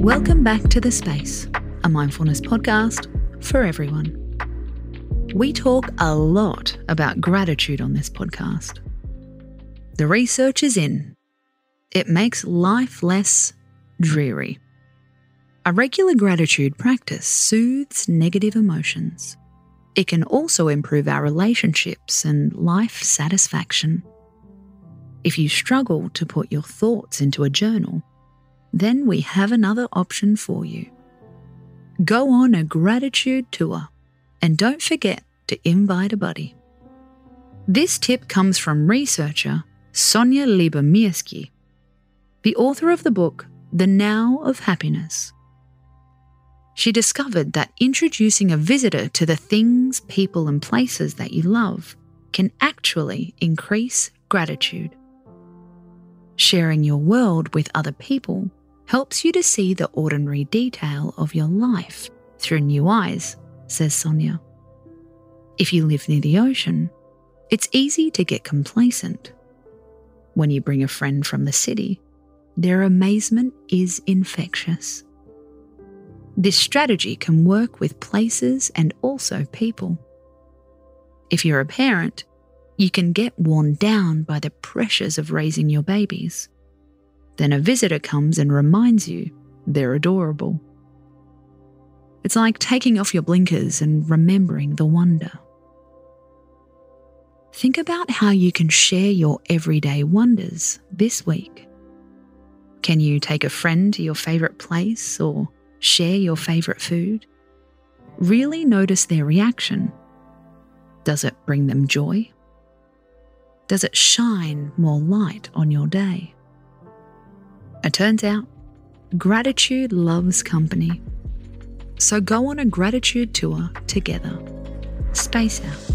Welcome back to The Space, a mindfulness podcast for everyone. We talk a lot about gratitude on this podcast. The research is in. It makes life less dreary. A regular gratitude practice soothes negative emotions. It can also improve our relationships and life satisfaction. If you struggle to put your thoughts into a journal, then we have another option for you. Go on a gratitude tour and don't forget to invite a buddy. This tip comes from researcher Sonia Lyubomirsky, the author of the book The Now of Happiness. She discovered that introducing a visitor to the things, people, and places that you love can actually increase gratitude. Sharing your world with other people helps you to see the ordinary detail of your life through new eyes, says Sonia. If you live near the ocean, it's easy to get complacent. When you bring a friend from the city, their amazement is infectious. This strategy can work with places and also people. If you're a parent, you can get worn down by the pressures of raising your babies. Then a visitor comes and reminds you they're adorable. It's like taking off your blinkers and remembering the wonder. Think about how you can share your everyday wonders this week. Can you take a friend to your favourite place or share your favourite food? Really notice their reaction. Does it bring them joy? Does it shine more light on your day? It turns out, gratitude loves company. So go on a gratitude tour together. Space out.